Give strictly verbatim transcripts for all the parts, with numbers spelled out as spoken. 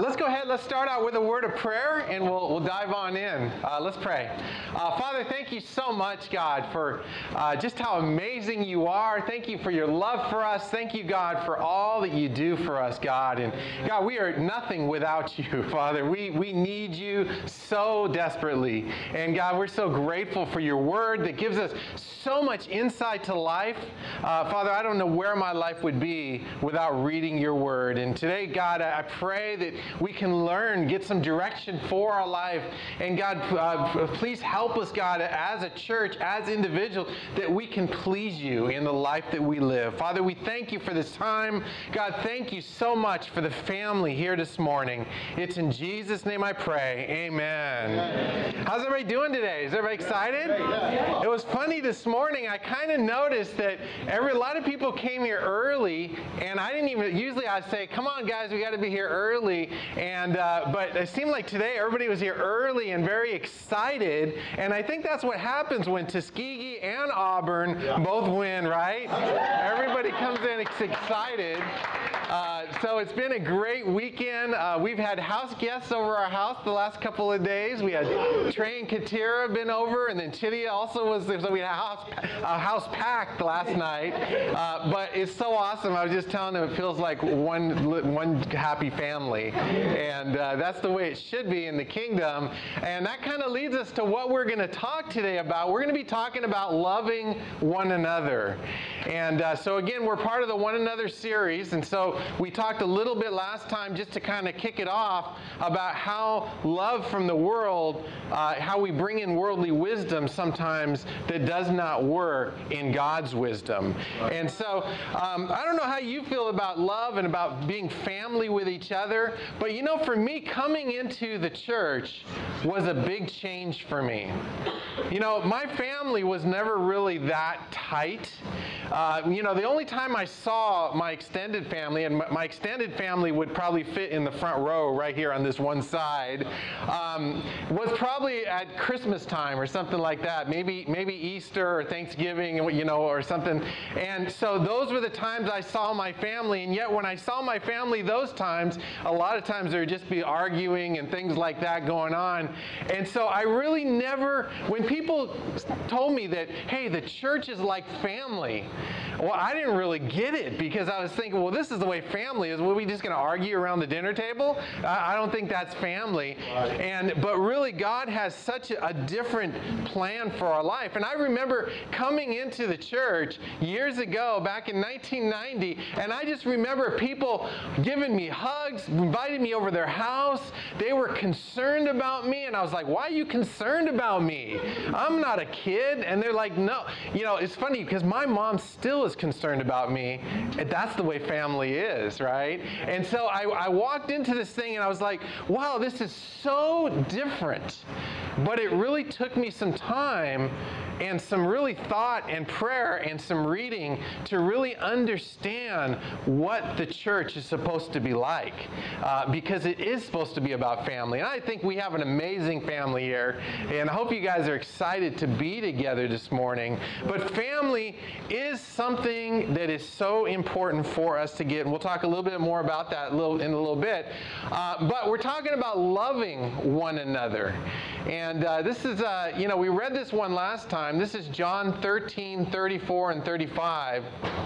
let's go ahead. Let's start out with a word of prayer, and we'll we'll dive on in. Uh, let's pray. Uh, Father, thank you so much, God, for uh, just how amazing you are. Thank you for your love for us. Thank you, God, for all that you do for us, God. And God, we are nothing without you, Father. We we need you so desperately. And God, we're so grateful for your word that gives us so much insight to life. Uh, Father, I don't know where my life would be without reading your word. And today, God, I pray that we can learn, get some direction for our life. And God, uh, please help us, God, as a church, as individuals, that we can please you in the life that we live. Father, we thank you for this time. God, thank you so much for the family here this morning. It's in Jesus' name I pray. Amen. Amen. How's everybody doing today? Is everybody excited? Yeah. It was funny this morning. I kind of noticed that every a lot of people came here early, and I didn't even, usually I'd say, come on guys, we got to be here early. And uh, but it seemed like today everybody was here early and very excited. And I think that's what happens when Tuskegee and Auburn yeah. both win, right? Everybody comes in excited. Uh, so it's been a great weekend. Uh, we've had house guests over our house the last couple of days. We had Trey and Katira been over, and then Chittia also was there. So we had a house, a house packed last night. Uh, but it's so awesome. I was just telling them it feels like one one happy family. And uh, that's the way it should be in the kingdom. And that kind of leads us to what we're going to talk today about. We're going to be talking about loving one another. And uh, so again, we're part of the One Another series. And so we talked a little bit last time just to kind of kick it off about how love from the world, uh, how we bring in worldly wisdom sometimes that does not work in God's wisdom. And so um, I don't know how you feel about love and about being family with each other, but you know, for me, coming into the church was a big change for me. You know, my family was never really that tight. Uh, you know, the only time I saw my extended family, and my, my extended family would probably fit in the front row right here on this one side, um, was probably at Christmas time or something like that. Maybe maybe Easter or Thanksgiving, you know, or something. And so those were the times I saw my family. And yet when I saw my family those times, a lot of times there would just be arguing and things like that going on. And so I really never, when people told me that, hey, the church is like family, well, I didn't really get it because I was thinking, well, this is the way family is. Were we just going to argue around the dinner table? I, I don't think that's family. Right. And but really, God has such a, a different plan for our life. And I remember coming into the church years ago, back in nineteen ninety, and I just remember people giving me hugs, inviting me over their house. They were concerned about me, and I was like, why are you concerned about me? I'm not a kid. And they're like, no. You know, it's funny because my mom still is concerned about me. That's the way family is, right? And so I, I walked into this thing and I was like, wow, this is so different. But it really took me some time and some really thought and prayer and some reading to really understand what the church is supposed to be like, uh, because it is supposed to be about family. And I think we have an amazing family here, and I hope you guys are excited to be together this morning. But family is something that is so important for us to get, and we'll talk a little bit more about that a little, in a little bit. Uh, but we're talking about loving one another. And uh, this is, uh, you know, we read this one last time. This is John thirteen, thirty-four and thirty-five.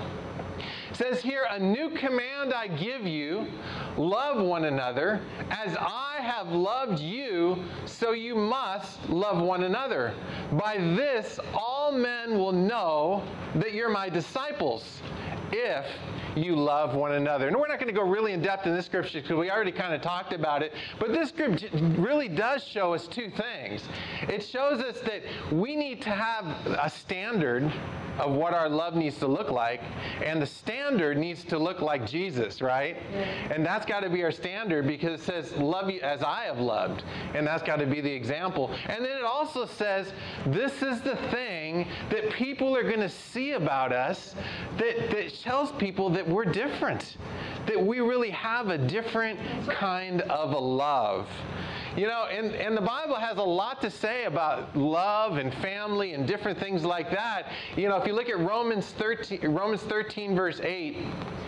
It says here, a new command I give you, love one another. As I have loved you, so you must love one another. By this, all men will know that you're my disciples, if you love one another. And we're not going to go really in depth in this scripture because we already kind of talked about it. But this scripture really does show us two things. It shows us that we need to have a standard of what our love needs to look like, and the standard needs to look like Jesus, right? Yeah. And that's got to be our standard because it says, love you as I have loved, and that's got to be the example. And then it also says, this is the thing that people are going to see about us that, that tells people that we're different, that we really have a different kind of a love. You know, and, and the Bible has a lot to say about love and family and different things like that. You know, if you look at Romans thirteen, Romans thirteen, verse eight,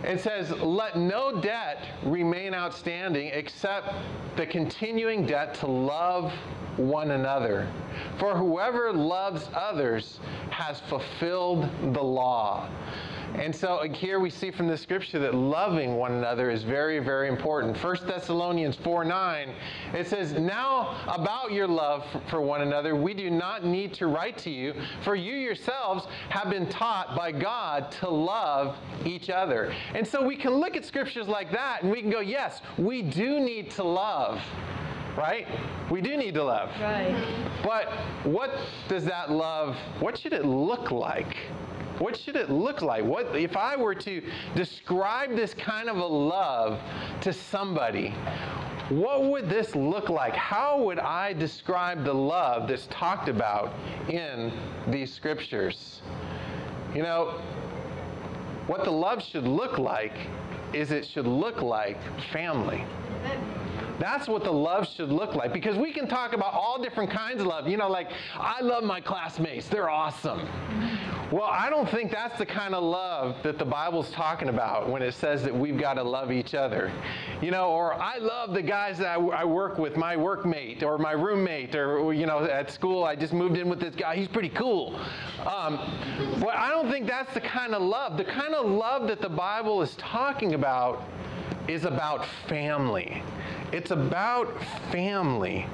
It says, let no debt remain outstanding except the continuing debt to love one another. For whoever loves others has fulfilled the law. And so here we see from the scripture that loving one another is very, very important. First Thessalonians four nine, it says, now about your love for one another, we do not need to write to you, for you yourselves have been taught by God to love each other. And so we can look at scriptures like that and we can go, yes, we do need to love. Right? We do need to love. Right. But what does that love, what should it look like? What should it look like? What if I were to describe this kind of a love to somebody? What would this look like? How would I describe the love that's talked about in these scriptures? You know, what the love should look like is it should look like family. That's what the love should look like, because we can talk about all different kinds of love. You know, like, I love my classmates. They're awesome. Well, I don't think that's the kind of love that the Bible's talking about when it says that we've got to love each other. You know, or I love the guys that I, I work with, my workmate or my roommate, or, you know, at school I just moved in with this guy. He's pretty cool. Um, but I don't think that's the kind of love. The kind of love that the Bible is talking about is about family. It's about family.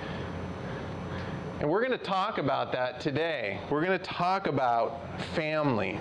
And we're going to talk about that today. We're going to talk about family.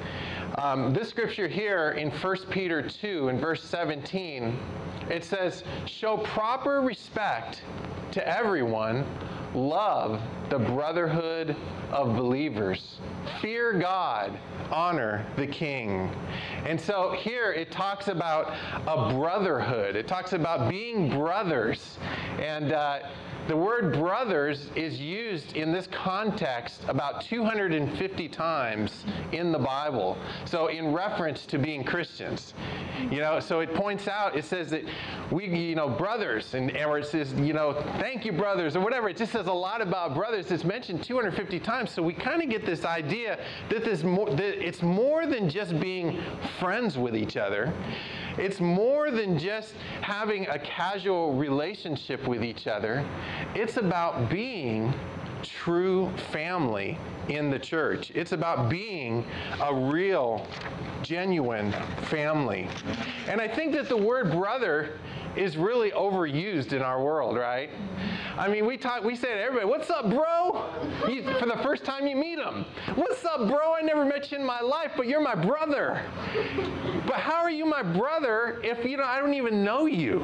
Um, this scripture here in First Peter two in verse seventeen, it says, show proper respect to everyone, love the brotherhood of believers, fear God, honor the king. And so here it talks about a brotherhood. It talks about being brothers. And uh, the word brothers is used in this context about two hundred fifty times in the Bible. So in reference to being Christians. You know, so it points out, it says that we, you know, brothers, and or it says, you know, thank you, brothers, or whatever. It just says a lot about brothers. It's mentioned two hundred fifty times. So we kind of get this idea that, this more, that it's more than just being friends with each other. It's more than just having a casual relationship with each other. It's about being true family in the church. It's about being a real, genuine family. And I think that the word brother is really overused in our world, right? I mean, we talk, we say to everybody, what's up, bro? You, for the first time you meet them. What's up, bro? I never met you in my life, but you're my brother. But how are you my brother if, you know, I don't even know you?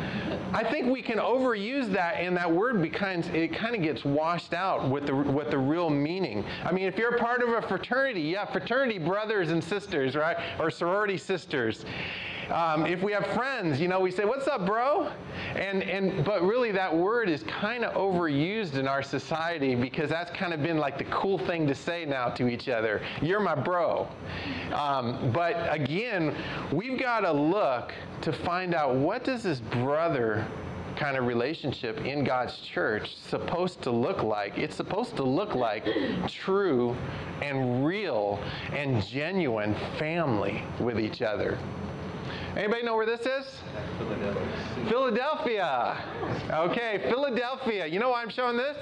I think we can overuse that, and that word becomes, it kind of gets washed out with the with the real meaning. I mean, if you're a part of a fraternity, yeah, fraternity brothers and sisters, right? Or sorority sisters. Um, if we have friends, you know, we say, what's up, bro? And, and but really that word is kind of overused in our society, because that's kind of been like the cool thing to say now to each other. You're my bro. Um, but again, we've got to look to find out, what does this brother kind of relationship in God's church supposed to look like? It's supposed to look like true and real and genuine family with each other. Anybody know where this is? Philadelphia. Philadelphia. Okay, Philadelphia. You know why I'm showing this?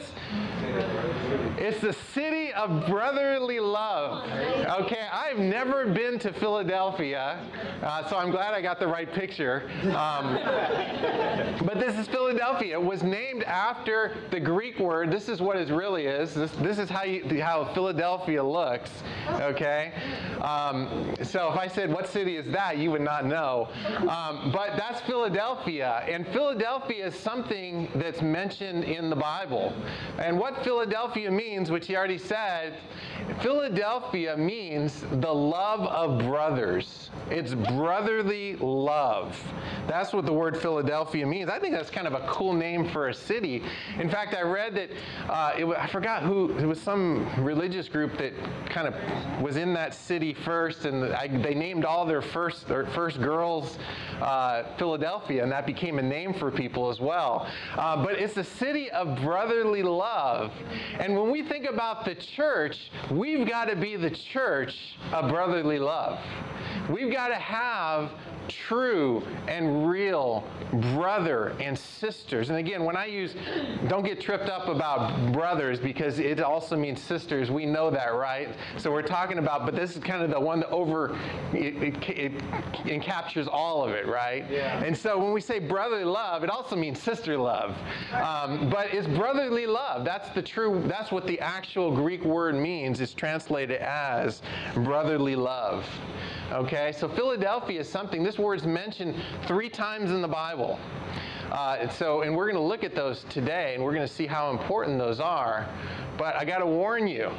It's the city of brotherly love. Okay, I've never been to Philadelphia, uh, so I'm glad I got the right picture. Um, but this is Philadelphia. It was named after the Greek word. This is what it really is. This, this is how, you, how Philadelphia looks. Okay? Um, so if I said, what city is that, you would not know. Um, but that's Philadelphia. And Philadelphia is something that's mentioned in the Bible. And what Philadelphia means, which he already said, Philadelphia means the love of brothers. It's brotherly love. That's what the word Philadelphia means. I think that's kind of a cool name for a city. In fact, I read that, uh, it, I forgot who, it was some religious group that kind of was in that city first, and I, they named all their first, their first girls uh, Philadelphia, and that became a name for people as well. Uh, but it's a city of brotherly love. And when we think about the church, we've got to be the church of brotherly love. We've got to have true and real brother and sisters. And again, when I use, don't get tripped up about brothers because it also means sisters. We know that, right? So we're talking about, but this is kind of the one that over, it, it, it, it captures all of it, right? Yeah. And so when we say brotherly love, it also means sister love. Um, but it's brotherly love. That's the true, that's what the actual Greek word means. It's translated as brotherly love. Okay, so Philadelphia is something, this word's mentioned three times in the Bible. Uh, and so, and we're going to look at those today, and we're going to see how important those are. But I got to warn you,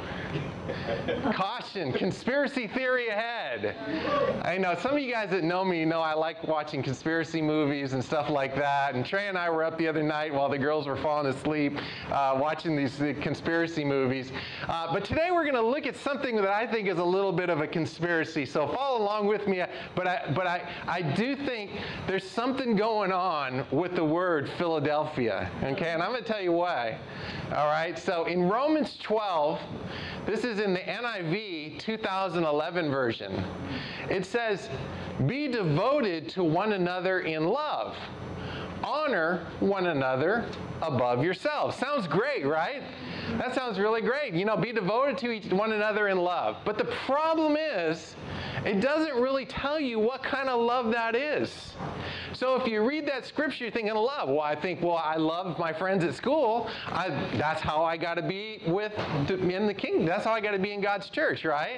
caution, conspiracy theory ahead. I know some of you guys that know me know I like watching conspiracy movies and stuff like that. And Trey and I were up the other night while the girls were falling asleep uh, watching these uh, conspiracy movies. Uh, but today we're going to look at something that I think is a little bit of a conspiracy. So follow along with me. But I, but I, I do think there's something going on with the word Philadelphia. Okay, and I'm going to tell you why. All right, so in Romans twelve, this is in the N I V two thousand eleven version. It says, "Be devoted to one another in love. Honor one another above yourselves." Sounds great, right? That sounds really great. You know, be devoted to each, one another in love. But the problem is, it doesn't really tell you what kind of love that is. So if you read that scripture, you're thinking love. Well, I think, well, I love my friends at school. I, that's how I got to be with in the kingdom. That's how I got to be in God's church, right?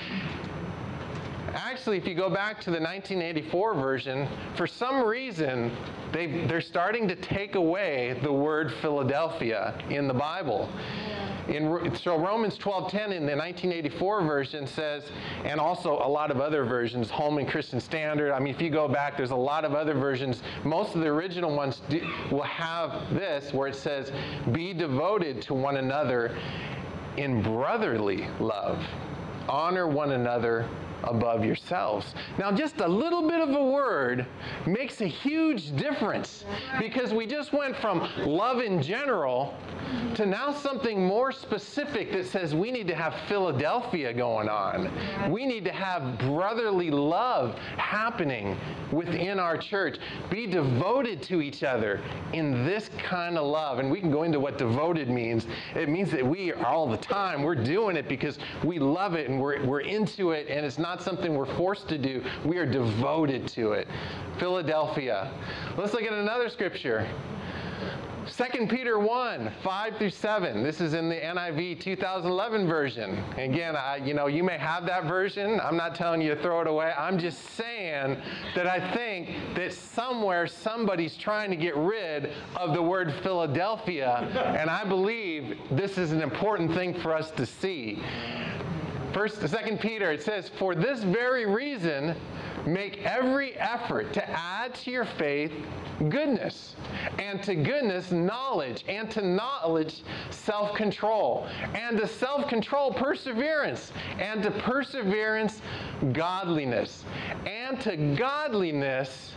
Actually, if you go back to the nineteen eighty-four version, for some reason, they they're starting to take away the word Philadelphia in the Bible. In, so Romans twelve ten in the nineteen eighty-four version says, and also a lot of other versions, Holman Christian Standard. I mean, if you go back, there's a lot of other versions. Most of the original ones do, will have this, where it says, "Be devoted to one another in brotherly love. Honor one another above yourselves." Now, just a little bit of a word makes a huge difference, because we just went from love in general to now something more specific that says we need to have Philadelphia going on. We need to have brotherly love happening within our church. Be devoted to each other in this kind of love. And we can go into what devoted means. It means that we are all the time, we're doing it because we love it and we're, we're into it, and it's not something we're forced to do. We are devoted to it. Philadelphia. Let's look at another scripture. Second Peter one, five through seven. This is in the N I V two thousand eleven version. Again, I, you know, you may have that version. I'm not telling you to throw it away. I'm just saying that I think that somewhere somebody's trying to get rid of the word Philadelphia, and I believe this is an important thing for us to see. First, Second Peter, it says, "For this very reason, make every effort to add to your faith goodness, and to goodness knowledge, and to knowledge self-control, and to self-control perseverance, and to perseverance godliness, and to godliness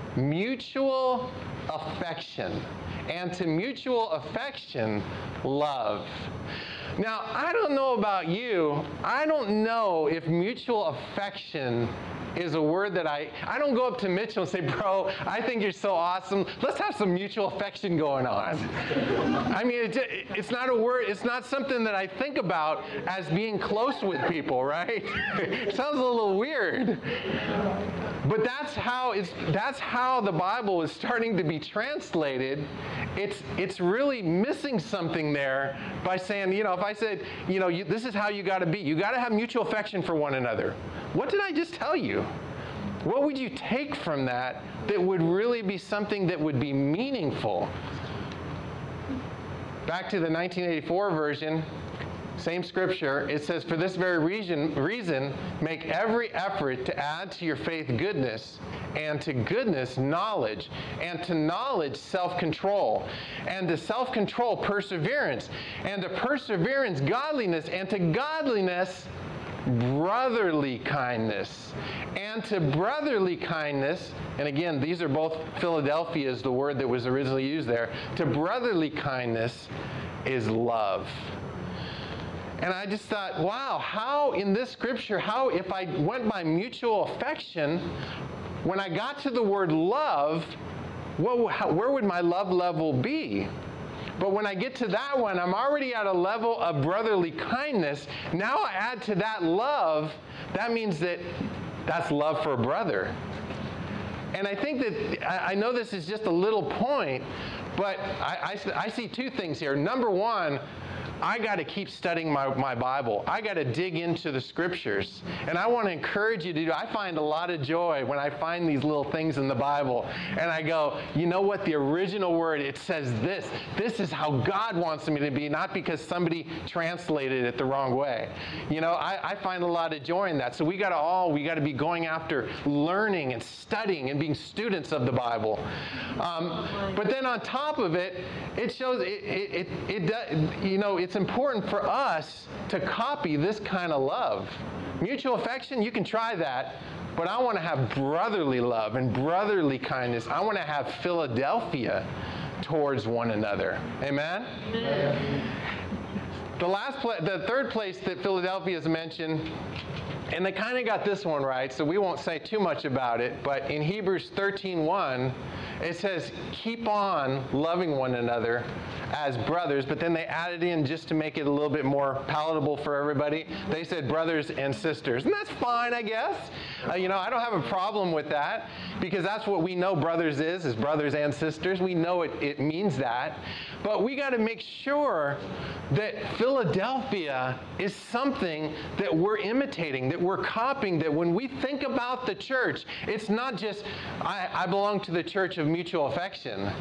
mutual affection, and to mutual affection love." Now, I don't know about you. I don't know if mutual affection is a word that I, I don't go up to Mitchell and say, "Bro, I think you're so awesome. Let's have some mutual affection going on." I mean, it, it's not a word, it's not something that I think about as being close with people, right? It sounds a little weird. But that's how it's, that's how the Bible is starting to be translated. It's, it's really missing something there by saying, you know, if I said, you know, you, this is how you got to be. You got to have mutual affection for one another. What did I just tell you? What would you take from that that would really be something that would be meaningful? Back to the nineteen eighty-four version, same scripture, it says, "For this very reason, reason, make every effort to add to your faith goodness, and to goodness knowledge, and to knowledge self-control, and to self-control perseverance, and to perseverance godliness, and to godliness brotherly kindness, and to brotherly kindness," and again, these are both, Philadelphia is the word that was originally used there, "to brotherly kindness is love." And I just thought, wow, how in this scripture, how if I went by mutual affection, when I got to the word love, what, how, where would my love level be? But when I get to that one, I'm already at a level of brotherly kindness. Now I add to that love, that means that that's love for a brother. And I think that, I know this is just a little point, but I, I, I see two things here. Number one, I got to keep studying my, my Bible. I got to dig into the scriptures. And I want to encourage you to do, I find a lot of joy when I find these little things in the Bible. And I go, you know what, the original word, it says this. This is how God wants me to be, not because somebody translated it the wrong way. You know, I, I find a lot of joy in that. So we got to all, we got to be going after learning and studying and being students of the Bible. Um, but then on top of it, it shows, it, it, it, it does, you know, it's It's important for us to copy this kind of love. Mutual affection, you can try that, but I want to have brotherly love and brotherly kindness. I want to have Philadelphia towards one another. Amen? Amen. The last, pla- the third place that Philadelphia is mentioned, and they kind of got this one right, so we won't say too much about it, but in Hebrews thirteen one, it says, keep on loving one another as brothers, but then they added in, just to make it a little bit more palatable for everybody, they said brothers and sisters. And that's fine, I guess. Uh, you know, I don't have a problem with that, because that's what we know brothers is, is brothers and sisters. We know it, it means that. But we got to make sure that Philadelphia is something that we're imitating, that we're copying, that when we think about the church, it's not just, I, I belong to the church of mutual affection.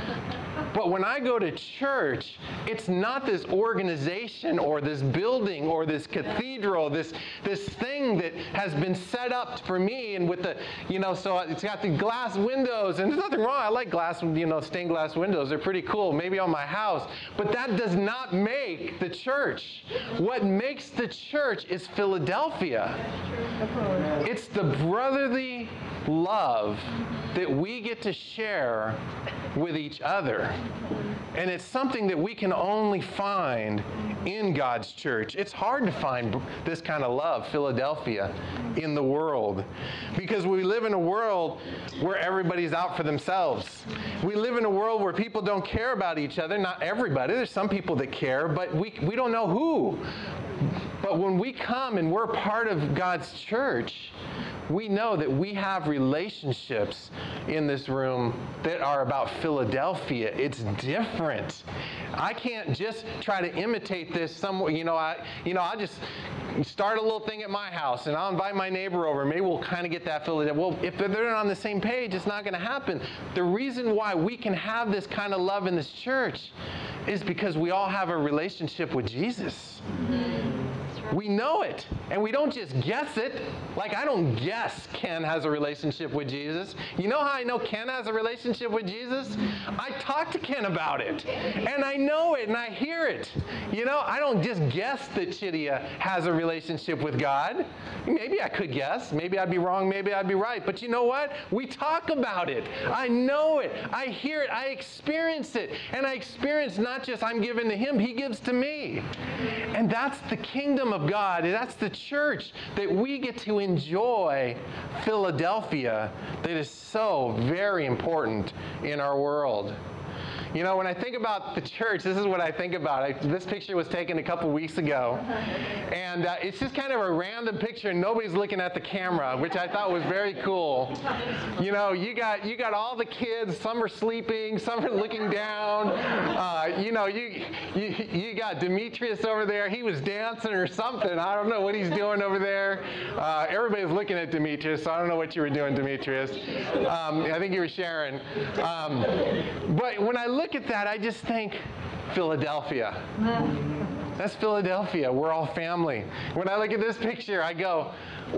But when I go to church, it's not this organization or this building or this cathedral, this this thing that has been set up for me, and with the, you know, so it's got the glass windows, and there's nothing wrong. I like glass, you know, stained glass windows. They're pretty cool, maybe on my house. But that does not make the church. What makes the church is Philadelphia. It's the brotherly love that we get to share with each other. And it's something that we can only find in God's church. It's hard to find this kind of love, Philadelphia, in the world. Because we live in a world where everybody's out for themselves. We live in a world where people don't care about each other. Not everybody. There's some people that care, but we, we don't know who. But when we come and we're part of God's church, we know that we have relationships in this room that are about Philadelphia. It's different. I can't just try to imitate this somewhere. You know, I, you know, I'll just start a little thing at my house, and I'll invite my neighbor over. Maybe we'll kind of get that Philadelphia. Well, if they're not on the same page, it's not going to happen. The reason why we can have this kind of love in this church is because we all have a relationship with Jesus. Mm-hmm. We know it, and we don't just guess it. Like, I don't guess Ken has a relationship with Jesus. You know how I know Ken has a relationship with Jesus? I talk to Ken about it, and I know it, and I hear it. You know, I don't just guess that Chidia has a relationship with God. Maybe I could guess. Maybe I'd be wrong. Maybe I'd be right. But you know what? We talk about it. I know it. I hear it. I experience it. And I experience not just I'm giving to him, he gives to me. And that's the kingdom of God. That's the church that we get to enjoy, Philadelphia, that is so very important in our world. You know, when I think about the church, this is what I think about. I, this picture was taken a couple weeks ago. And uh, it's just kind of a random picture, and nobody's looking at the camera, which I thought was very cool. You know, you got you got all the kids. Some are sleeping. Some are looking down. Uh, you know, you, you you got Demetrius over there. He was dancing or something. I don't know what he's doing over there. Uh, everybody's looking at Demetrius, so I don't know what you were doing, Demetrius. Um, I think you were sharing. Um, but when I look Look at that, I just think Philadelphia. That's Philadelphia. We're all family. When I look at this picture, I go,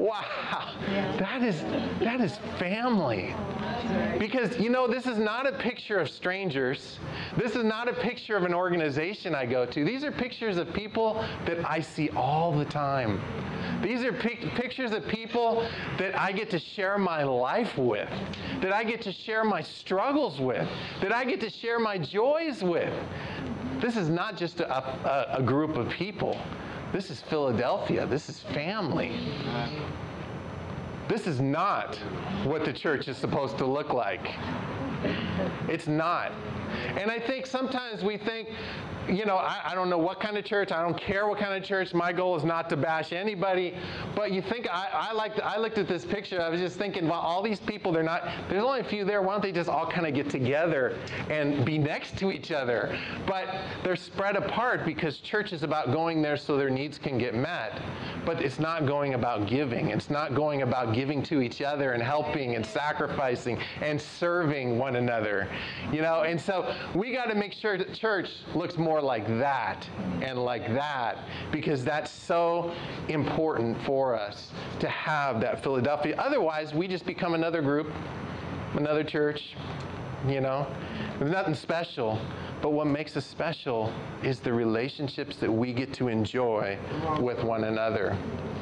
wow, that is that is family. Because, you know, this is not a picture of strangers. This is not a picture of an organization I go to. These are pictures of people that I see all the time. These are pic- pictures of people that I get to share my life with, that I get to share my struggles with, that I get to share my joys with. This is not just a, a, a group of people. This is Philadelphia. This is family. This is not what the church is supposed to look like. It's not. And I think sometimes we think, you know, I, I don't know what kind of church, I don't care what kind of church, my goal is not to bash anybody, but you think, I, I, liked, I looked at this picture, I was just thinking, well, all these people, they're not, there's only a few there, why don't they just all kind of get together and be next to each other? But they're spread apart because church is about going there so their needs can get met, but it's not going about giving. It's not going about giving to each other and helping and sacrificing and serving one another, you know, and so we got to make sure that church looks more like that and like that, because that's so important for us to have that Philadelphia. Otherwise, we just become another group, another church, you know. There's nothing special, but what makes us special is the relationships that we get to enjoy with one another.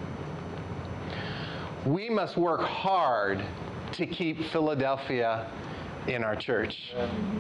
We must work hard to keep Philadelphia in our church.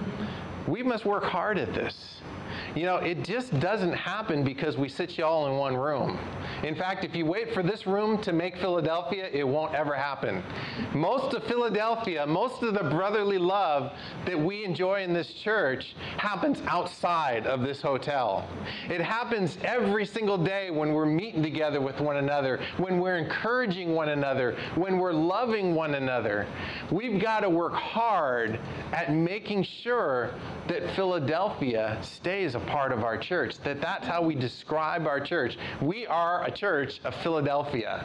We must work hard at this. You know, it just doesn't happen because we sit you all in one room. In fact, if you wait for this room to make Philadelphia, it won't ever happen. Most of Philadelphia, most of the brotherly love that we enjoy in this church happens outside of this hotel. It happens every single day when we're meeting together with one another, when we're encouraging one another, when we're loving one another. We've got to work hard at making sure that Philadelphia stays a part of our church, that that's how we describe our church. We are a church of Philadelphia.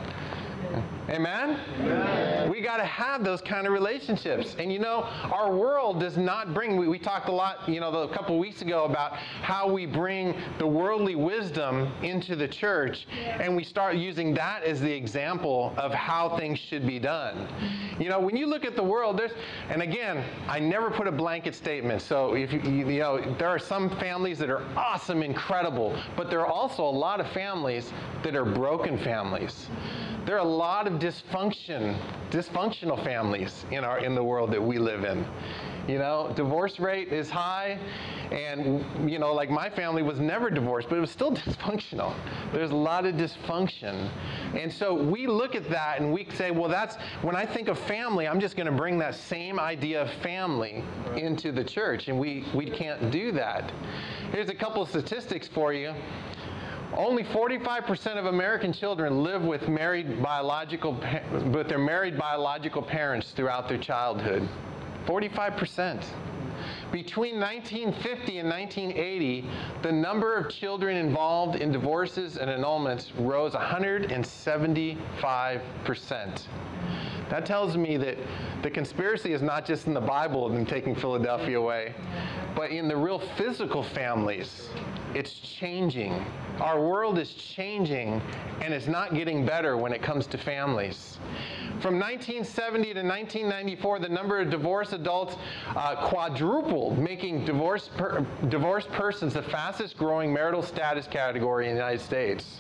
Amen? Amen. We got to have those kind of relationships. And you know, our world does not bring, we, we talked a lot, you know, a couple of weeks ago about how we bring the worldly wisdom into the church, and we start using that as the example of how things should be done. You know, when you look at the world, there's, and again, I never put a blanket statement. So if you, you know, there are some families that are awesome, incredible, but there are also a lot of families that are broken families. There are a lot of dysfunction, dysfunctional families in our in the world that we live in. You know, divorce rate is high, and you know, like my family was never divorced, but it was still dysfunctional. There's a lot of dysfunction. And so we look at that and we say, well, that's, when I think of family, I'm just going to bring that same idea of family into the church, and we, we can't do that. Here's a couple of statistics for you. Only forty-five percent of American children live with married biological with their married biological parents throughout their childhood. forty-five percent. Between nineteen fifty and nineteen eighty, the number of children involved in divorces and annulments rose one hundred seventy-five percent. That tells me that the conspiracy is not just in the Bible in taking Philadelphia away, but in the real physical families. It's changing. Our world is changing, and it's not getting better when it comes to families. From nineteen seventy to nineteen ninety-four, the number of divorced adults uh, quadrupled, making divorced, per, divorced persons the fastest growing marital status category in the United States.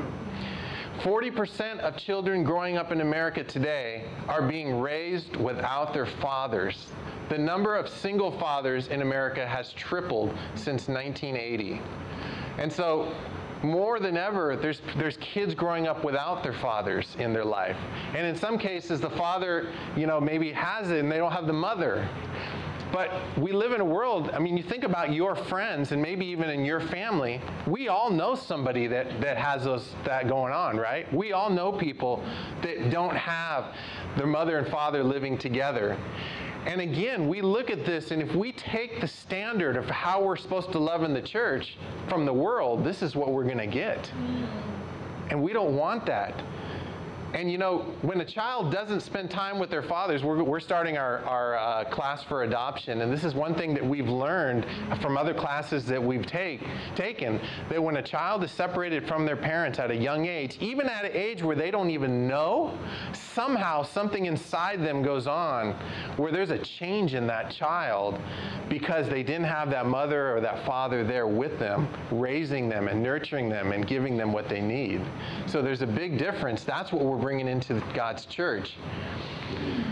forty percent of children growing up in America today are being raised without their fathers. The number of single fathers in America has tripled since nineteen eighty. And so, more than ever, there's there's kids growing up without their fathers in their life. And in some cases, the father, you know, maybe has it and they don't have the mother. But we live in a world, I mean, you think about your friends and maybe even in your family, we all know somebody that, that has those, that going on, right? We all know people that don't have their mother and father living together. And again, we look at this, and if we take the standard of how we're supposed to love in the church from the world, this is what we're going to get. And we don't want that. And you know, when a child doesn't spend time with their fathers, we're, we're starting our, our uh, class for adoption, and this is one thing that we've learned from other classes that we've take, taken, that when a child is separated from their parents at a young age, even at an age where they don't even know, somehow something inside them goes on where there's a change in that child because they didn't have that mother or that father there with them, raising them and nurturing them and giving them what they need. So there's a big difference. That's what we're bringing into God's church.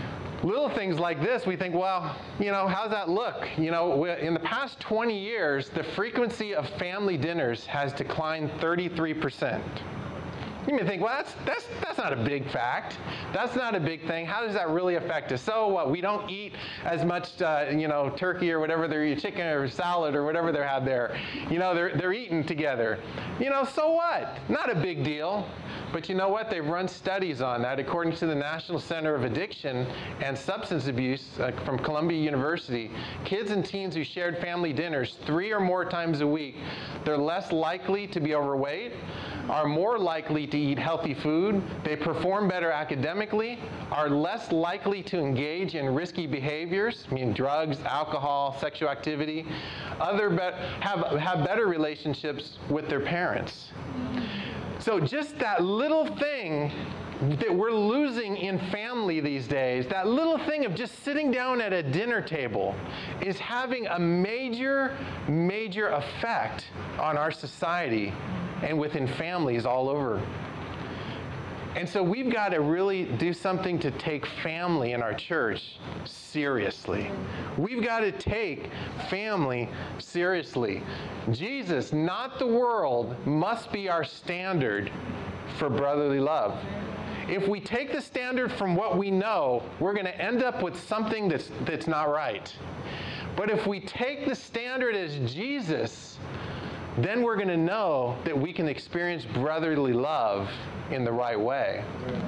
little things like this, we think, well, you know, how's that look? You know, in the past twenty years, the frequency of family dinners has declined thirty-three percent. You may think, well, that's, that's, that's not a big fact. That's not a big thing. How does that really affect us? So what? We don't eat as much, uh, you know, turkey or whatever they're eating, chicken or salad or whatever they have there. You know, they're, they're eating together. You know, so what? Not a big deal. But you know what? They've run studies on that. According to the National Center of Addiction and Substance Abuse uh, from Columbia University, kids and teens who shared family dinners three or more times a week, they're less likely to be overweight, are more likely to eat healthy food, they perform better academically, are less likely to engage in risky behaviors, I mean drugs, alcohol, sexual activity, other be- have, have better relationships with their parents. So just that little thing that we're losing in family these days, that little thing of just sitting down at a dinner table, is having a major, major effect on our society and within families all over. And so we've got to really do something to take family in our church seriously. We've got to take family seriously. Jesus, not the world, must be our standard for brotherly love. If we take the standard from what we know, we're going to end up with something that's, that's not right. But if we take the standard as Jesus, then we're going to know that we can experience brotherly love in the right way.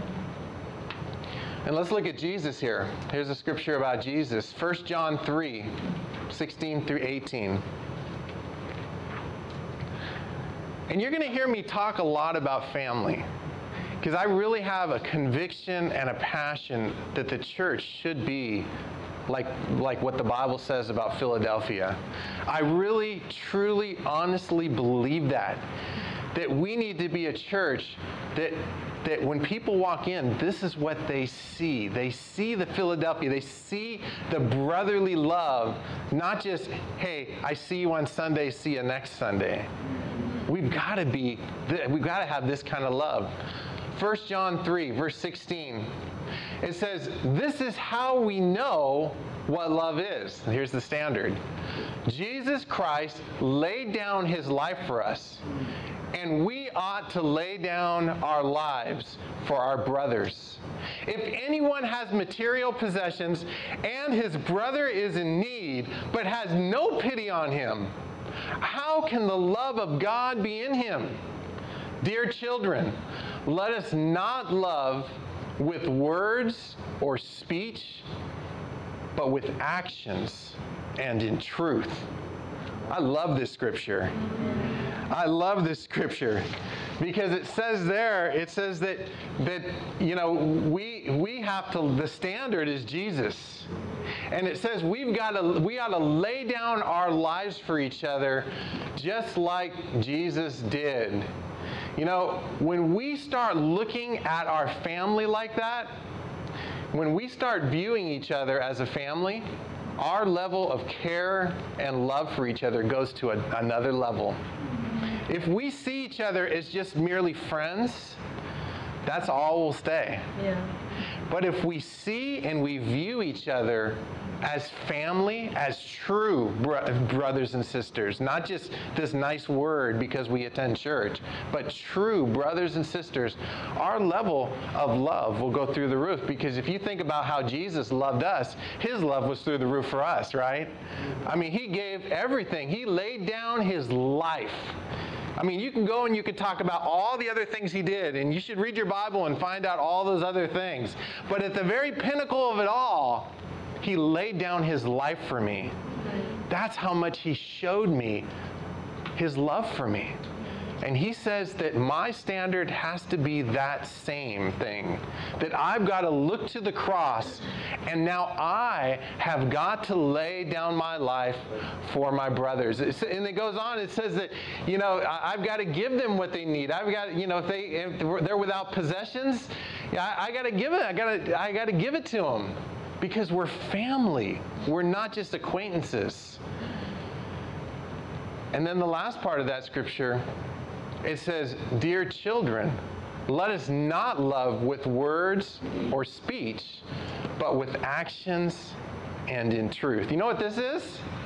And let's look at Jesus here. Here's a scripture about Jesus. First John three, sixteen through eighteen. And you're going to hear me talk a lot about family, because I really have a conviction and a passion that the church should be like, like what the Bible says about Philadelphia. I really, truly, honestly believe that. That we need to be a church that that when people walk in, this is what they see. They see the Philadelphia. They see the brotherly love, not just, hey, I see you on Sunday, see you next Sunday. We've got to be, we've got to have this kind of love. First John three, verse sixteen. It says, this is how we know what love is. Here's the standard. Jesus Christ laid down his life for us, and we ought to lay down our lives for our brothers. If anyone has material possessions and his brother is in need, but has no pity on him, how can the love of God be in him? Dear children, let us not love with words or speech, but with actions and in truth. I love this scripture. I love this scripture because it says there, it says that, that you know, we we have to, the standard is Jesus. And it says we've got to, we ought to lay down our lives for each other just like Jesus did. You know, when we start looking at our family like that, when we start viewing each other as a family, our level of care and love for each other goes to a, another level. If we see each other as just merely friends, that's all we'll stay. Yeah. But if we see and we view each other as family, as true bro- brothers and sisters, not just this nice word because we attend church, but true brothers and sisters, our level of love will go through the roof. Because if you think about how Jesus loved us, his love was through the roof for us, right? I mean, he gave everything. He laid down his life. I mean, you can go and you can talk about all the other things he did, and you should read your Bible and find out all those other things. But at the very pinnacle of it all, he laid down his life for me. That's how much he showed me his love for me. And he says that my standard has to be that same thing. That I've got to look to the cross, and now I have got to lay down my life for my brothers. It's, and it goes on, it says that, you know, I've got to give them what they need. I've got, you know, if, they, if they're without possessions, I, I got to give it. I got to, I got to give it to them. Because we're family. We're not just acquaintances. And then the last part of that scripture, it says, dear children, let us not love with words or speech, but with actions and in truth. You know what this is?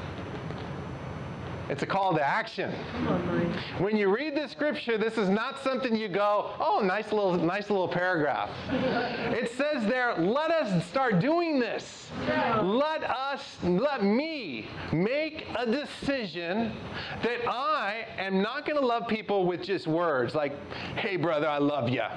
It's a call to action. When you read the scripture, this is not something you go, oh, nice little, nice little paragraph. It says there, let us start doing this. Let us, let me make a decision that I am not going to love people with just words like, hey, brother, I love you.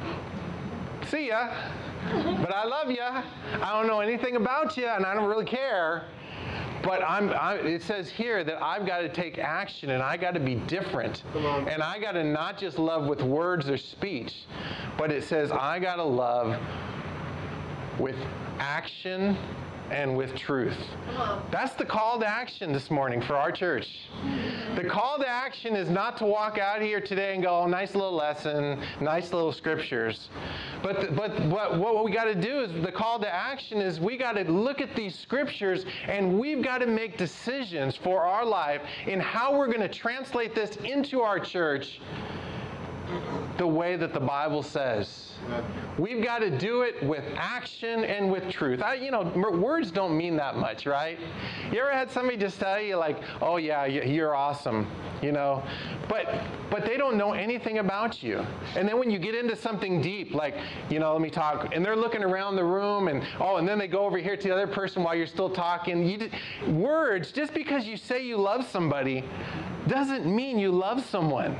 See ya. But I love you. I don't know anything about you, and I don't really care. But I'm, I, it says here that I've got to take action, and I got to be different. And I got to not just love with words or speech, but it says I got to love with action and with truth. That's the call to action this morning for our church. The call to action is not to walk out here today and go, oh, nice little lesson, nice little scriptures. But, the, but what, what we got to do is the call to action is we got to look at these scriptures and we've got to make decisions for our life in how we're going to translate this into our church the way that the Bible says. We've got to do it with action and with truth. I, you know, words don't mean that much, right? You ever had somebody just tell you like, oh yeah, you're awesome, you know, but but they don't know anything about you. And then when you get into something deep, like, you know, let me talk, and they're looking around the room and, oh, and then they go over here to the other person while you're still talking. You, words, just because you say you love somebody doesn't mean you love someone.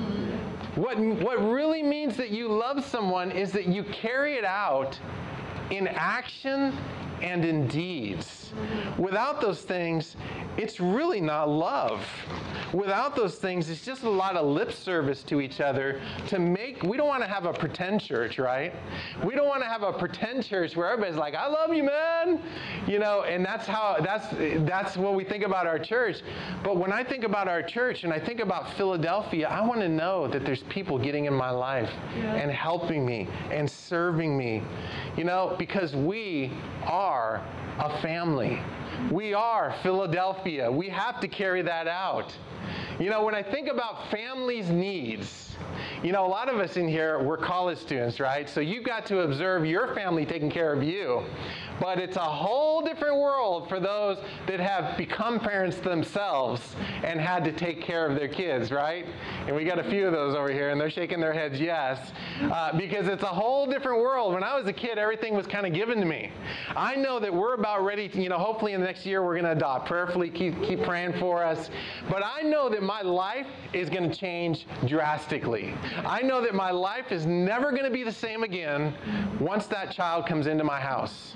What, what really means that you love someone is that you carry it out in action and in deeds. Without those things, it's really not love. Without those things, it's just a lot of lip service to each other to make, we don't want to have a pretend church, right? We don't want to have a pretend church where everybody's like, I love you, man. You know, and that's how, that's, that's what we think about our church. But when I think about our church and I think about Philadelphia, I want to know that there's people getting in my life yeah. and helping me and serving me, you know, because we are a family. We are Philadelphia. We have to carry that out. You know, when I think about families' needs, you know, a lot of us in here, we're college students, right? So you've got to observe your family taking care of you. But it's a whole different world for those that have become parents themselves and had to take care of their kids, right? And we got a few of those over here, and they're shaking their heads yes, uh, because it's a whole different world. When I was a kid, everything was kind of given to me. I know that we're about ready to, you know, hopefully in the next year we're going to adopt. Prayerfully keep, keep praying for us. But I know that my life is going to change drastically. I know that my life is never going to be the same again once that child comes into my house.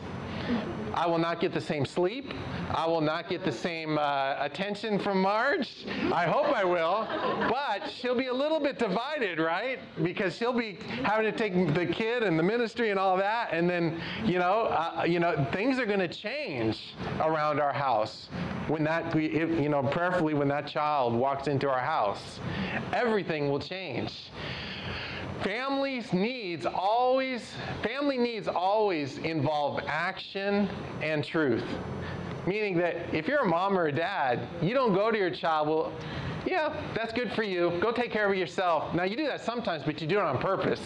I will not get the same sleep. I will not get the same uh, attention from Marge. I hope I will. But she'll be a little bit divided, right? Because she'll be having to take the kid and the ministry and all that. And then, you know, uh, you know, things are going to change around our house when that, you know, prayerfully when that child walks into our house. Everything will change. Families needs always, family needs always involve action and truth. Meaning that if you're a mom or a dad, you don't go to your child, well, yeah, that's good for you. Go take care of yourself. Now, you do that sometimes, but you do it on purpose.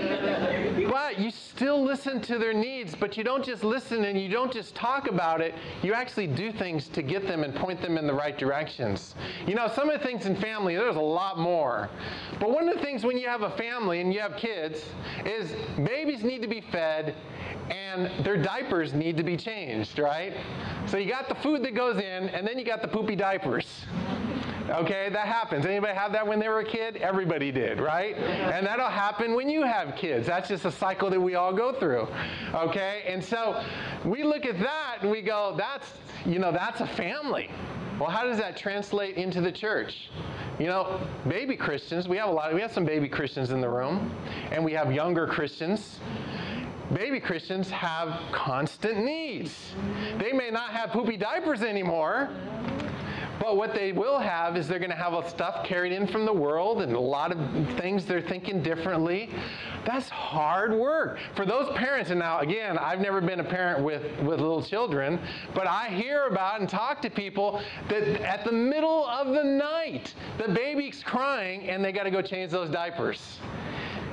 But you still listen to their needs, but you don't just listen and you don't just talk about it. You actually do things to get them and point them in the right directions. You know, some of the things in family, there's a lot more. But one of the things when you have a family and you have kids is babies need to be fed and their diapers need to be changed, right? So you got the food that goes in, and then you got the poopy diapers. Okay, that happens. Anybody have that when they were a kid? Everybody did, right? And that'll happen when you have kids. That's just a cycle that we all go through. Okay, and so we look at that and we go, that's, you know, that's a family. Well, how does that translate into the church? You know, baby Christians, we have a lot, we have some baby Christians in the room, and we have younger Christians. Baby Christians have constant needs. They may not have poopy diapers anymore, but what they will have is they're going to have stuff carried in from the world and a lot of things they're thinking differently. That's hard work. For those parents, and now again, I've never been a parent with, with little children, but I hear about and talk to people that at the middle of the night, the baby's crying and they got to go change those diapers.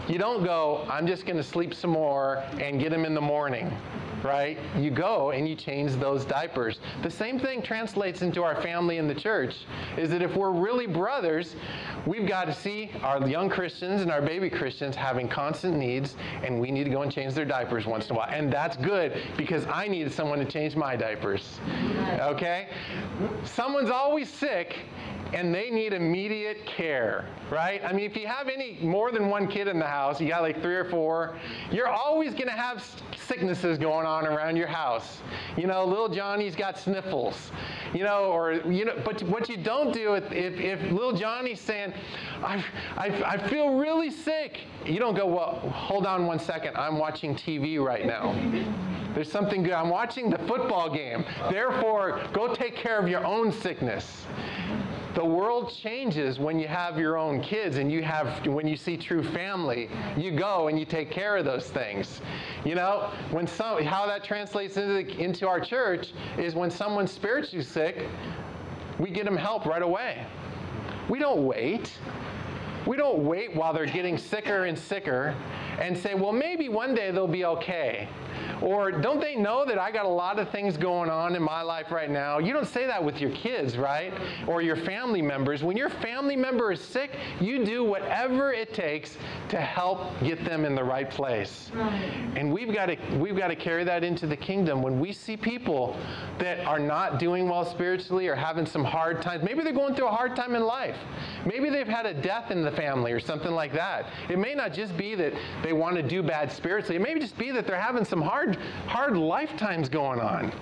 You don't go, I'm just going to sleep some more and get him in the morning, right? You go and you change those diapers. The same thing translates into our family in the church, is that if we're really brothers, we've got to see our young Christians and our baby Christians having constant needs, and we need to go and change their diapers once in a while. And that's good, because I needed someone to change my diapers, okay? Someone's always sick, and they need immediate care, right? I mean, if you have any more than one kid in the house, you got like three or four, you're always going to have sicknesses going on around your house. You know, little Johnny's got sniffles, you know, or, you know, but what you don't do if, if, if little Johnny's saying, I, I, I feel really sick, you don't go, well, hold on one second, I'm watching T V right now. There's something good. I'm watching the football game. Therefore, go take care of your own sickness. The world changes when you have your own kids, and you have, when you see true family, you go and you take care of those things. You know, when some, how that translates into, the, into our church is when someone's spiritually sick, we get them help right away. We don't wait. We don't wait while they're getting sicker and sicker and say, well, maybe one day they'll be okay. Or don't they know that I got a lot of things going on in my life right now? You don't say that with your kids, right? Or your family members. When your family member is sick, you do whatever it takes to help get them in the right place. And we've got to we've got to carry that into the kingdom. When we see people that are not doing well spiritually or having some hard times, maybe they're going through a hard time in life. Maybe they've had a death in the family or something like that. It may not just be that they want to do bad spiritually. It may just be that they're having some hard hard lifetimes going on.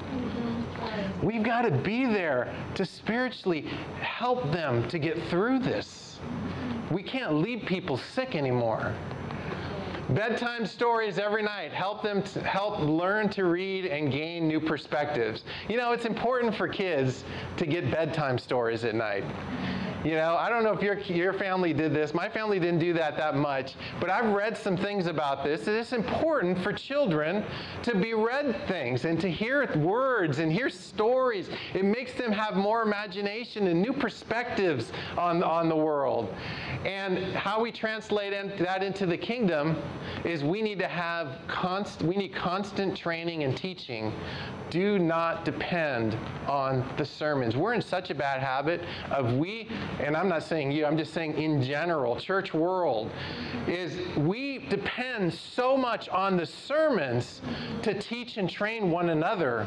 We've got to be there to spiritually help them to get through this. We can't leave people sick anymore. Bedtime stories every night help them to help learn to read and gain new perspectives. You know, it's important for kids to get bedtime stories at night. You know, I don't know if your your family did this. My family didn't do that that much, but I've read some things about this. It's important for children to be read things and to hear words and hear stories. It makes them have more imagination and new perspectives on, on the world. And how we translate that into the kingdom is we need to have const, we need constant training and teaching. Do not depend on the sermons. We're in such a bad habit of we, and I'm not saying you, I'm just saying in general, church world, is we depend so much on the sermons to teach and train one another.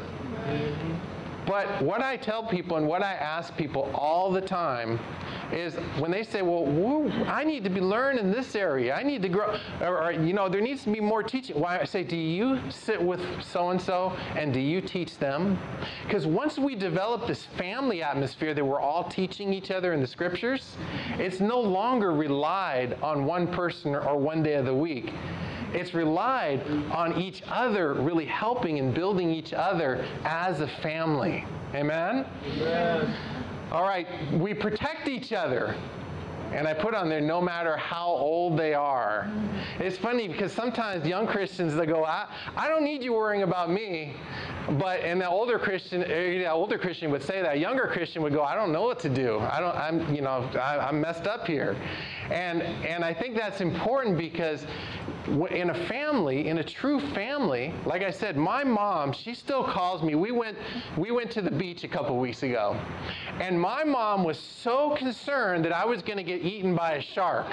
But what I tell people and what I ask people all the time is when they say, well, woo, I need to be learning in this area. I need to grow. Or, or, you know, there needs to be more teaching. Why? I say, do you sit with so-and-so and do you teach them? Because once we develop this family atmosphere that we're all teaching each other in the scriptures, it's no longer relied on one person or one day of the week. It's relied on each other really helping and building each other as a family. Amen? Amen. All right, we protect each other. And I put on there, no matter how old they are. It's funny because sometimes young Christians, they go, I, I don't need you worrying about me. But, and the older Christian, the older Christian would say that. A younger Christian would go, I don't know what to do. I don't, I'm, you know, I, I'm messed up here. And, and I think that's important because in a family, in a true family, like I said, my mom, she still calls me. We went, we went to the beach a couple weeks ago. And my mom was so concerned that I was going to get eaten by a shark.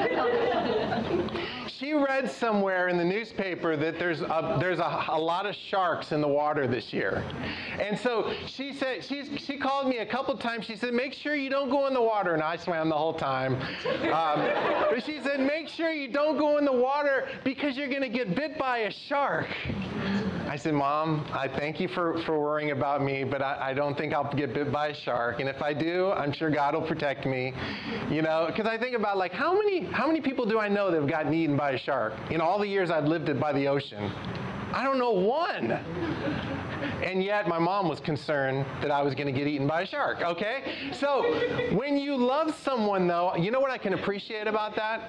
She read somewhere in the newspaper that there's a, there's a, a lot of sharks in the water this year. And so she said, she's, she called me a couple times. She said, make sure you don't go in the water. And I swam the whole time. Um, but she said, make sure you don't go in the water because you're going to get bit by a shark. I said, Mom, I thank you for, for worrying about me, but I, I don't think I'll get bit by a shark. And if I do, I'm sure God will protect me. You know, because I think about like, how many, how many people do I know that have gotten eaten by a shark in all the years I've lived by the ocean? I don't know one. And yet my mom was concerned that I was going to get eaten by a shark, okay? So when you love someone, though, you know what I can appreciate about that?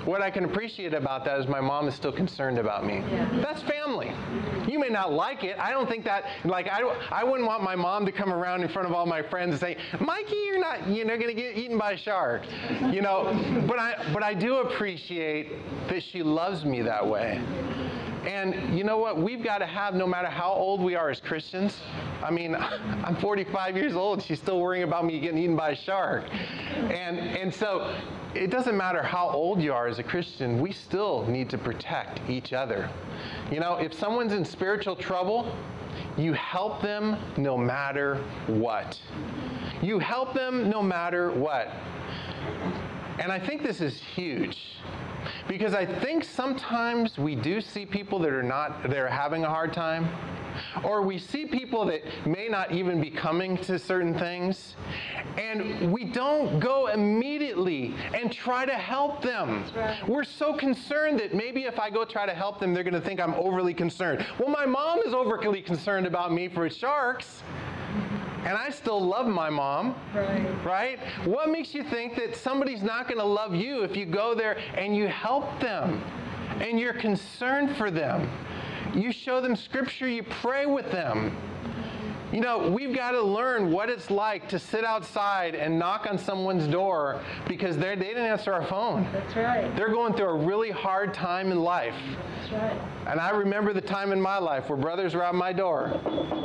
what I can appreciate about that is my mom is still concerned about me. Yeah. That's family. You may not like it. I don't think that, like, I, I wouldn't want my mom to come around in front of all my friends and say, Mikey, you're not, you're not going to get eaten by a shark. You know, but I, but I do appreciate that she loves me that way. And you know what? We've got to have, no matter how old we are as Christians. I mean, I'm forty-five years old. She's still worrying about me getting eaten by a shark. And, and so it doesn't matter how old you are as a Christian. We still need to protect each other. You know, if someone's in spiritual trouble, you help them no matter what. You help them no matter what. And I think this is huge. Because I think sometimes we do see people that are not, that are having a hard time, or we see people that may not even be coming to certain things, and we don't go immediately and try to help them. Right. We're so concerned that maybe if I go try to help them, they're going to think I'm overly concerned. Well, my mom is overly concerned about me for sharks. And I still love my mom, right. right? What makes you think that somebody's not going to love you if you go there and you help them and you're concerned for them? You show them scripture, you pray with them. You know, we've got to learn what it's like to sit outside and knock on someone's door because they didn't answer our phone. That's right. They're going through a really hard time in life. That's right. And I remember the time in my life where brothers were at my door.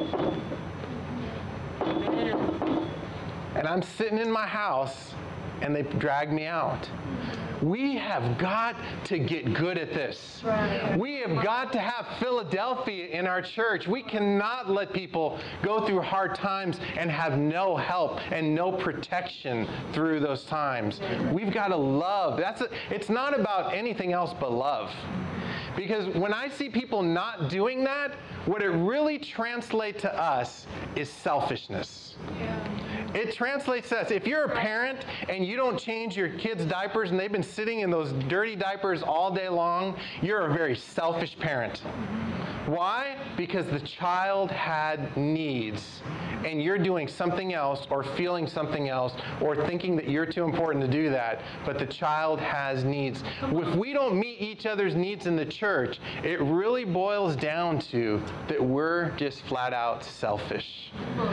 And I'm sitting in my house, and they drag me out. We have got to get good at this. Right. We have got to have Philadelphia in our church. We cannot let people go through hard times and have no help and no protection through those times. We've got to love. That's a, it's not about anything else but love. Because when I see people not doing that, what it really translates to us is selfishness. Yeah. It translates to us. If you're a parent and you don't change your kids' diapers and they've been sitting in those dirty diapers all day long, you're a very selfish parent. Why? Because the child had needs and you're doing something else or feeling something else or thinking that you're too important to do that, but the child has needs. If we don't meet each other's needs in the church, it really boils down to that we're just flat out selfish.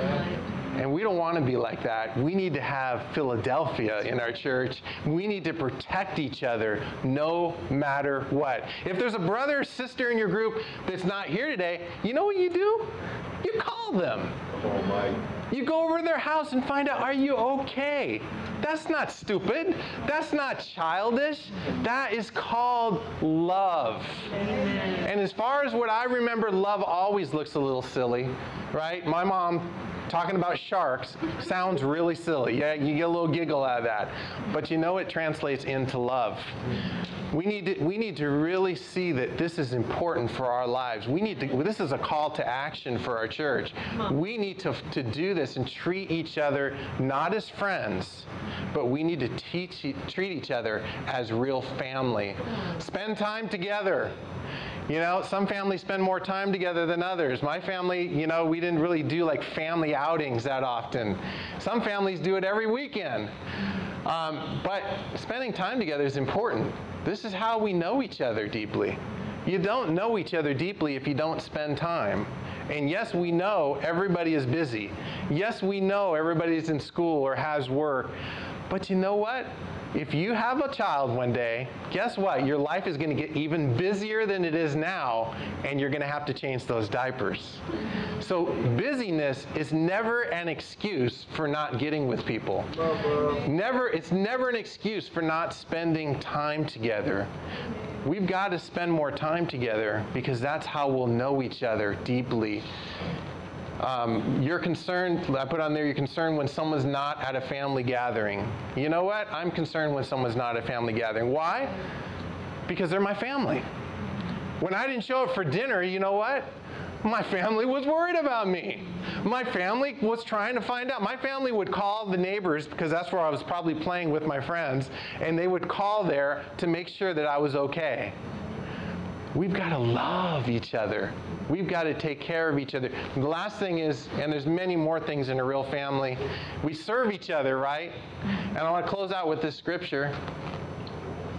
And we don't want to be like that. We need to have Philadelphia in our church. We need to protect each other no matter what. If there's a brother or sister in your group that's not here today, you know what you do? You call them. Oh my. You go over to their house and find out, are you okay? That's not stupid. That's not childish. That is called love. Amen. And as far as what I remember, love always looks a little silly, right? My mom talking about sharks sounds really silly. Yeah, you get a little giggle out of that. But you know it translates into love. We need to, we need to really see that this is important for our lives. We need to, this is a call to action for our church. We need to, to do this and treat each other not as friends, but we need to teach, treat each other as real family. Spend time together. You know, some families spend more time together than others. My family, you know, we didn't really do like family outings that often. Some families do it every weekend. Um, but spending time together is important. This is how we know each other deeply. You don't know each other deeply if you don't spend time. And yes, we know everybody is busy. Yes, we know everybody's in school or has work. But you know what? If you have a child one day, guess what? Your life is going to get even busier than it is now, and you're going to have to change those diapers. So busyness is never an excuse for not getting with people. Never, it's never an excuse for not spending time together. We've got to spend more time together because that's how we'll know each other deeply. Um, you're concerned, I put on there, you're concerned when someone's not at a family gathering. You know what? I'm concerned when someone's not at a family gathering. Why? Because they're my family. When I didn't show up for dinner, you know what? My family was worried about me. My family was trying to find out. My family would call the neighbors, because that's where I was probably playing with my friends, and they would call there to make sure that I was okay. We've got to love each other. We've got to take care of each other. The last thing is, and there's many more things in a real family, we serve each other, right? And I want to close out with this scripture.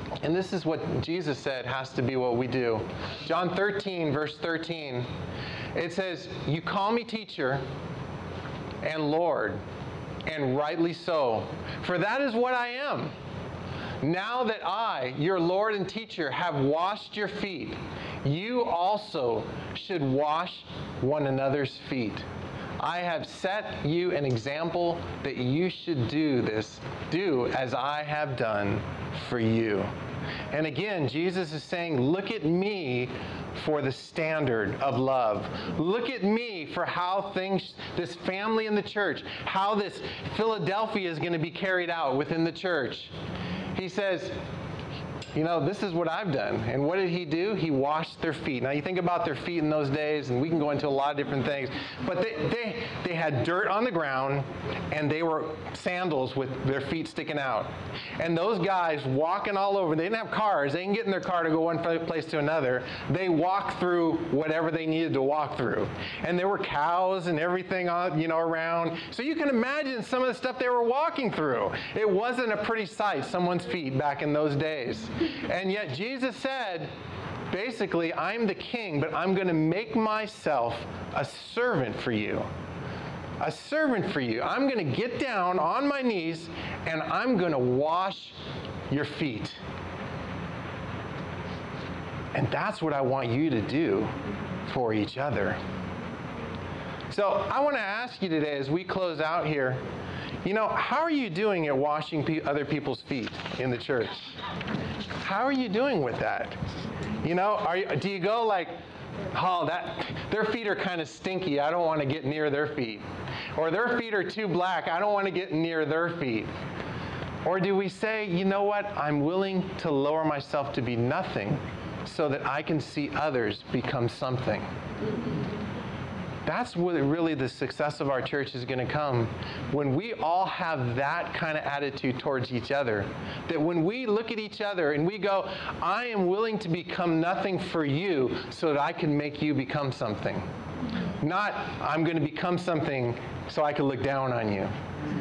And this is what Jesus said has to be what we do. John thirteen, verse thirteen, it says, "You call me teacher and Lord, and rightly so, for that is what I am. Now that I, your Lord and teacher, have washed your feet, you also should wash one another's feet. I have set you an example that you should do this, do as I have done for you." And again, Jesus is saying, look at me for the standard of love. Look at me for how things, this family in the church, how this Philadelphia is going to be carried out within the church. He says, you know, this is what I've done. And what did he do? He washed their feet. Now, you think about their feet in those days, and we can go into a lot of different things, but they, they, they had dirt on the ground, and they were sandals with their feet sticking out. And those guys walking all over, they didn't have cars. They didn't get in their car to go one place to another. They walked through whatever they needed to walk through. And there were cows and everything on, you know, around. So you can imagine some of the stuff they were walking through. It wasn't a pretty sight, someone's feet back in those days. And yet Jesus said, basically, I'm the king, but I'm going to make myself a servant for you. A servant for you. I'm going to get down on my knees, and I'm going to wash your feet. And that's what I want you to do for each other. So I want to ask you today, as we close out here, you know, how are you doing at washing pe- other people's feet in the church? How are you doing with that? You know, are you, do you go like, oh, that their feet are kind of stinky, I don't want to get near their feet. Or their feet are too black, I don't want to get near their feet. Or do we say, you know what, I'm willing to lower myself to be nothing so that I can see others become something? That's where really the success of our church is going to come, when we all have that kind of attitude towards each other. That when we look at each other and we go, I am willing to become nothing for you so that I can make you become something. Not, I'm going to become something so I can look down on you.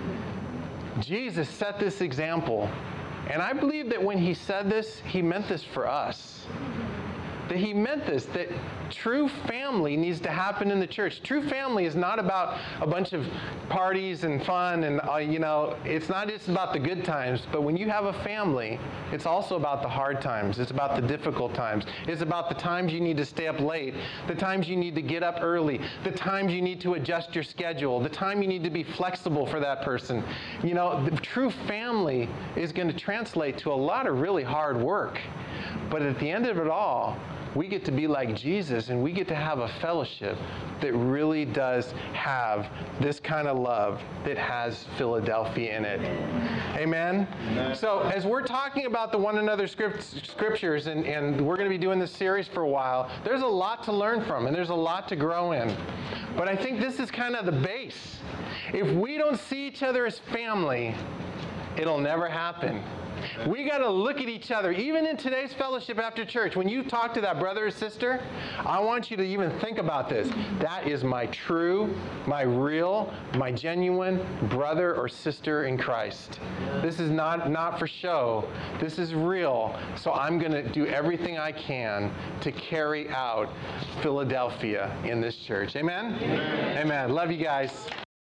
Jesus set this example. And I believe that when he said this, he meant this for us. That he meant this, that true family needs to happen in the church. True family is not about a bunch of parties and fun and, uh, you know, it's not just about the good times, but when you have a family, it's also about the hard times. It's about the difficult times. It's about the times you need to stay up late, the times you need to get up early, the times you need to adjust your schedule, the time you need to be flexible for that person. You know, the true family is going to translate to a lot of really hard work. But at the end of it all, we get to be like Jesus, and we get to have a fellowship that really does have this kind of love that has Philadelphia in it. Amen? Amen. So as we're talking about the one another script, scriptures, and, and we're going to be doing this series for a while, there's a lot to learn from, and there's a lot to grow in. But I think this is kind of the base. If we don't see each other as family, it'll never happen. We got to look at each other. Even in today's fellowship after church, when you talk to that brother or sister, I want you to even think about this. That is my true, my real, my genuine brother or sister in Christ. This is not, not for show. This is real. So I'm going to do everything I can to carry out Philadelphia in this church. Amen? Amen. Amen. Love you guys.